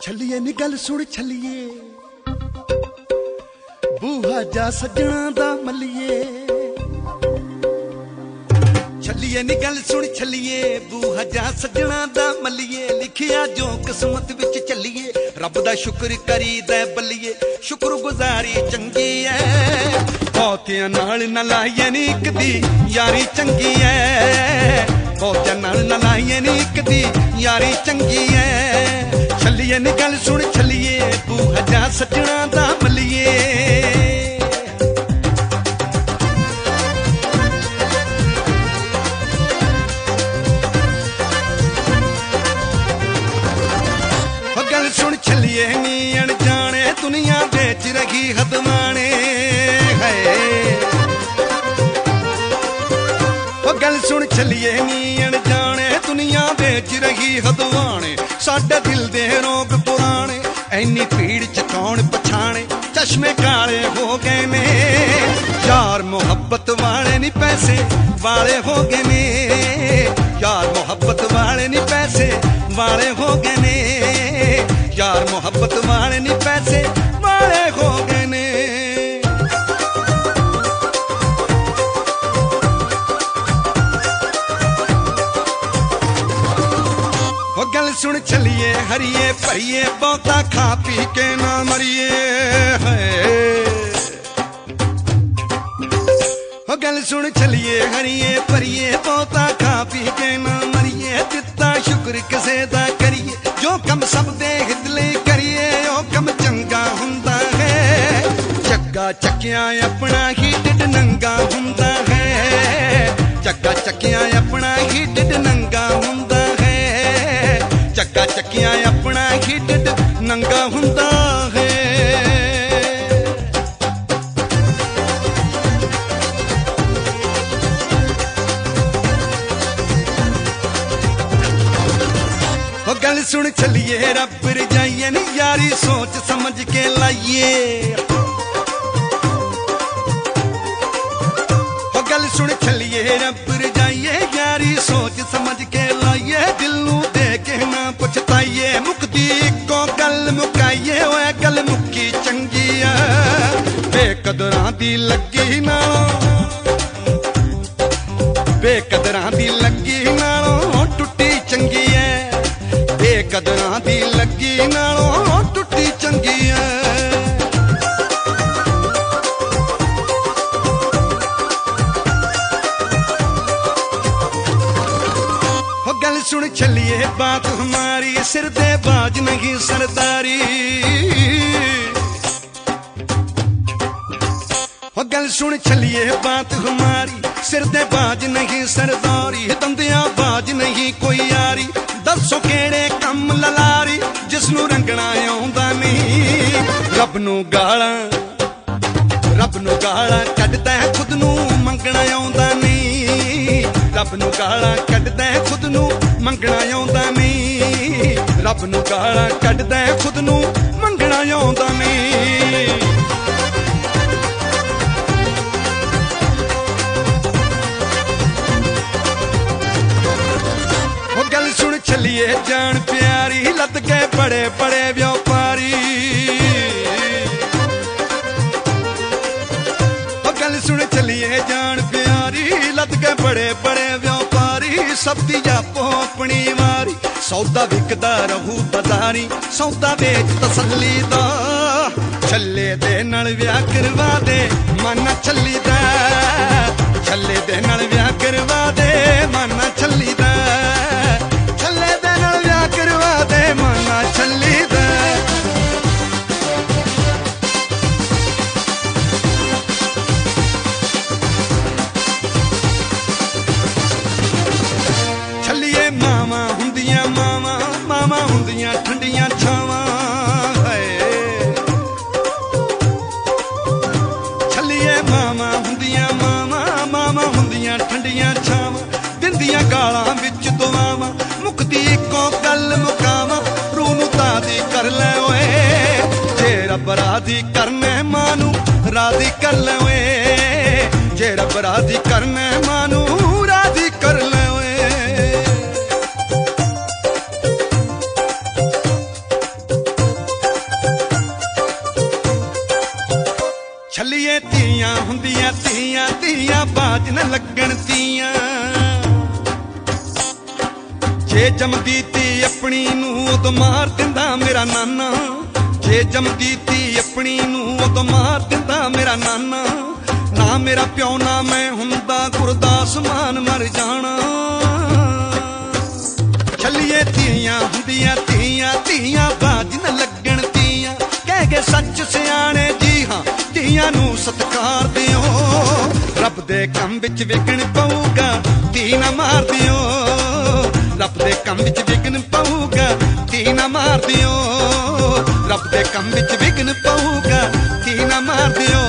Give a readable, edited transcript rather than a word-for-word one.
ਛੱਲੀਏ ਨੀ ਗੱਲ ਸੁਣ ਛੱਲੀਏ, ਬੂਹਾ ਜਾ ਸੱਜਣਾ ਦਾ ਮੱਲੀਏ। ਛੱਲੀਏ ਨੀ ਗੱਲ ਸੁਣ ਛੱਲੀਏ, ਬੂਹਾ ਜਾ ਸੱਜਣਾ ਦਾ ਮੱਲੀਏ। ਲਿਖਿਆ ਜੋ ਕਿਸਮਤ ਵਿੱਚ ਚੱਲੀਏ, ਰੱਬ ਦਾ ਸ਼ੁਕਰ ਕਰੀਦਾ ਬੱਲੀਏ। ਸ਼ੁਕਰਗੁਜ਼ਾਰੀ ਚੰਗੀ ਐ, ਬਹੁਤਿਆਂ ਨਾਲ ਨਾ ਲਾਈਏ ਨੀ ਇੱਕ ਦੀ ਯਾਰੀ ਚੰਗੀ ਐ। ਬਹੁਤਿਆਂ ਨਾਲ ਨਾ ਲਾਈਏ ਨੀ ਇੱਕ ਦੀ ਯਾਰੀ ਚੰਗੀ ਐ। ਛੱਲੀਏ ਨੀ ਗੱਲ ਸੁਣ ਛੱਲੀਏ, ਬੂਹਾ ਜਾ ਸੱਜਣਾ ਦਾ ਮੱਲੀਏ। ਗੱਲ ਸੁਣ ਛੱਲੀਏ ਨੀ ਅਣਜਾਣੇ, ਦੁਨੀਆ ਵੇਚ ਰਹੀ ਹਦਵਾਣੇ ਹੈ। ਗੱਲ ਸੁਣ ਛੱਲੀਏ ਨੀ ਅਣਜਾਣੇ, ਦੁਨੀਆ ਵੇਚ ਰਹੀ ਹਦਵਾਣੇ। ਸਾਡੇ ਦਿਲ ਦੇ ਰੋਗ ਪੁਰਾਣੇ, ਐਨੀ ਭੀੜ ਚ ਕੌਣ ਪਛਾਣੇ। ਚਸ਼ਮੇ ਕਾਲੇ ਹੋ ਗਏ ਨੇ, ਯਾਰ ਮੁਹੱਬਤ ਵਾਲੇ ਨੀ ਪੈਸੇ ਵਾਲੇ ਹੋ ਗਏ ਨੇ। ਯਾਰ ਮੁਹੱਬਤ ਵਾਲੇ ਨੀ ਪੈਸੇ ਵਾਲੇ ਹੋ ਗਏ ਨੇ। ਯਾਰ ਮੁਹੱਬਤ ਵਾਲੇ ਨੀ ਪੈਸੇ ਵਾਲੇ ਹੋ ਗਏ ਨੇ। ਉਹ ਗੱਲ ਸੁਣ ਛੱਲੀਏ ਹਰੀਏ ਭਰੀਏ, ਬਹੁਤਾ ਖਾ ਪੀ ਕੇ ਨਾ ਮਰੀਏ। ਉਹ ਗੱਲ ਸੁਣ ਛੱਲੀਏ ਹਰੀਏ ਭਰੀਏ, ਬਹੁਤਾ ਖਾ ਪੀ ਕੇ ਨਾ ਮਰੀਏ। ਦਿੱਤਾ ਸ਼ੁਕਰ ਕਿਸੇ ਦਾ ਕਰੀਏ, ਜੋ ਕੰਮ ਸਭ ਦੇ ਹਿੱਤ ਲਈ ਕਰੀਏ ਉਹ ਕੰਮ ਚੰਗਾ ਹੁੰਦਾ ਹੈ। ਚੱਗਾ ਚੱਕਿਆ ਆਪਣਾ ਹੀ ਢਿੱਡ ਨੰਗਾ ਹੁੰਦਾ ਹੈ। ਚੱਗਾ ਚੱਕਿਆ ਆਪਣਾ ਹੀ ਢਿੱਡ ਨੰਗਾ ਹੁੰਦਾ ਹੈ। ਚੱਗਾ ਚੱਕਿਆ ਆਪਣਾ ਹੀ ਢਿੱਡ ਨੰਗਾ ਹੁੰਦਾ ਹੈ। ਗੱਲ ਸੁਣ ਛੱਲੀਏ ਰੱਬ ਰਜਾਈਏ ਨੀ ਯਾਰੀ ਸੋਚ ਸਮਝ ਕੇ ਲਾਈਏ। ਉਹ ਗੱਲ ਸੁਣ ਛੱਲੀਏ ਰੱਬ ਰਜਾਈਏ, ਯਾਰੀ ਸੋਚ ਸਮਝ ਕੇ ਲਾਈਏ। ਦਿਲ ਨੂੰ ਦੇ ਕੇ ਨਾ ਪਛਤਾਈਏ, ਮੁੱਕਦੀ ਇੱਕੋ ਗੱਲ ਮੁਕਾਈਏ। ਓਏ ਗੱਲ ਮੁੱਕੀ ਚੰਗੀ ਆ, ਬੇਕਦਰਾਂ ਦੀ ਲੱਗੀ ਨਾਲੋਂ, ਬੇਕਦਰਾਂ ਦੀ ਲੱਗੀ ਨਾਲੋਂ ਟੁੱਟੀ ਚੰਗੀ ਐ। ਬੇਕਦਰਾਂ ਦੀ ਲੱਗੀ ਨਾਲੋਂ ਟੁੱਟੀ ਚੰਗੀ ਐ। ਉਹ ਗੱਲ ਸੁਣ ਛੱਲੀਏ ਬਾਤ ਹਮਾਰੀ, ਸਿਰ ਦੇ ਬਾਜ ਨਹੀਂ ਸਰਦਾਰੀ। ਉਹ ਗੱਲ ਸੁਣ ਛੱਲੀਏ ਬਾਤ ਹਮਾਰੀ, ਸਿਰ ਦੇ ਬਾਜ ਨਹੀਂ ਸਰਦਾਰੀ। ਦੰਦਿਆਂ ਬਾਜ ਨਹੀਂ ਕੋਈ ਯਾਰੀ, ਦੱਸੋ ਕਿਹੜੇ ਕੰਮ ਲਲਾਰੀ ਜਿਸਨੂੰ ਰੰਗਣਾ ਆਉਂਦਾ ਨਹੀਂ। ਰੱਬ ਨੂੰ ਗਾਲਾਂ ਕੱਢਦਾ ਖੁਦ ਨੂੰ ਮੰਗਣਾ ਆਉਂਦਾ ਨਹੀਂ। ਰੱਬ ਨੂੰ ਗਾਲਾਂ ਕੱਢਦਾ ਖੁਦ ਨੂੰ ਮੰਗਣਾ ਆਉਂਦਾ ਨਹੀਂ। ਰੱਬ ਨੂੰ ਗਾਲਾਂ ਕੱਢਦਾ ਖੁਦ ਨੂੰ ਮੰਗਣਾ ਆਉਂਦਾ ਨਹੀਂ। ਗੱਲ ਸੁਣ ਛੱਲੀਏ ਜਾਨ ਪਿਆਰੀ, ਲੱਦ ਕੇ ਬੜੇ ਬੜੇ ਵਿਆਪਾਰੀ। ਉਹ ਗੱਲ ਸੁਣ ਛੱਲੀਏ ਜਾਨ ਪਿਆਰੀ, ਲੱਦ ਕੇ ਬੜੇ ਬੜੇ ਵਿਆਪਾਰੀ। ਸਭ ਦੀ ਆਪੋ ਆਪਣੀ ਵਾਰੀ, ਸੌਦਾ ਵਿਕਦਾ ਰਹੂ ਬਜ਼ਾਰੀ। ਸੌਦਾ ਵੇਚ ਤਸੱਲੀ ਦਾ, ਛੱਲੇ ਦੇ ਨਾਲ ਵਿਆਹ ਕਰਵਾ ਦੇ ਮਨ ਛੱਲੀ ਦਾ। ਛੱਲੇ ਦੇ ਨਾਲ ਵਿਆਹ ਕਰਵਾ ਦੇ ਮਨ ਛੱਲੀ ਦਾ। ਛੱਲੇ ਦੇ ਨਾਲ ਵਿਆਹ ਕਰਵਾ ਦੇ ਮਨ ਛੱਲੀ ਦਾ। ਛੱਲੀਏ ਮਾਵਾਂ ਹੁੰਦੀਆਂ ਮਾਵਾਂ, ਮਾਵਾਂ ਹੁੰਦੀਆਂ ਠੰਡੀਆਂ ਛਾਵਾਂ। ਛੱਲੀਏ ਮਾਵਾਂ ਹੁੰਦੀਆਂ ਮਾਵਾਂ, ਮਾਵਾਂ ਹੁੰਦੀਆਂ ਠੰਡੀਆਂ ਛਾਵਾਂ। ਦਿੰਦੀਆਂ ਗਾਲਾਂ ਵਿੱਚ ਦੁਆਵਾਂ, ਮੁੱਕਦੀ ਇੱਕੋ ਗੱਲ ਮੁਕਾਵਾਂ। ਰੂਹ ਨੂੰ ਤਾਜ਼ੀ ਕਰ ਲੈ ਓਏ, ਜੇ ਰੱਬ ਰਾਜ਼ੀ ਕਰਨਾ ਮਾਂ ਨੂੰ ਰਾਜ਼ੀ ਕਰ ਲੈ ਓਏ। ਜੇ ਰੱਬ ਰਾਜ਼ੀ ਕਰਨਾ ਮਾਂ ਨੂੰ ਰਾਜ਼ੀ ਕਰ ਲੈ ਓਏ। ਜੇ ਜੰਮਦੀ ਧੀ ਆਪਣੀ ਨੂੰ ਉਦੋਂ ਮਾਰ ਦਿੰਦਾ ਮੇਰਾ ਨਾਨਾ, ਜੇ ਜੰਮਦੀ ਧੀ ਆਪਣੀ ਨੂੰ ਉਦੋਂ ਮਾਰ ਦਿੰਦਾ ਮੇਰਾ ਨਾਨਾ। ਨਾ ਮੇਰਾ ਪਿਓ ਨਾ ਮੈਂ ਹੁੰਦਾ ਗੁਰਦਾਸ ਮਾਨ ਮਰ ਜਾਣਾ। ਛੱਲੀਏ ਧੀਆਂ ਹੁੰਦੀਆਂ ਧੀਆਂ, ਧੀਆਂ ਬਾਝ ਨਾ ਲੱਗਣ ਧੀਆਂ, ਕਹਿ ਗਏ ਸੱਚ ਸਿਆਣੇ ਜੀ ਹਾਂ, ਧੀਆਂ ਨੂੰ ਸਤਿਕਾਰ ਦਿਓ। ਰੱਬ ਦੇ ਕੰਮ ਵਿੱਚ ਵਿਗਣ ਪਊਗਾ ਧੀ ਨਾ ਮਾਰ ਦਿਓ, ਰੱਬ ਦੇ ਕੰਮ ਵਿੱਚ ਵਿਗਣ ਪਊਗਾ ਧੀ ਨਾ ਮਾਰ ਦਿਓ, ਰੱਬ ਦੇ ਕੰਮ ਵਿੱਚ ਵਿਗਣ ਪਊਗਾ ਧੀ ਨਾ ਮਾਰ ਦਿਓ।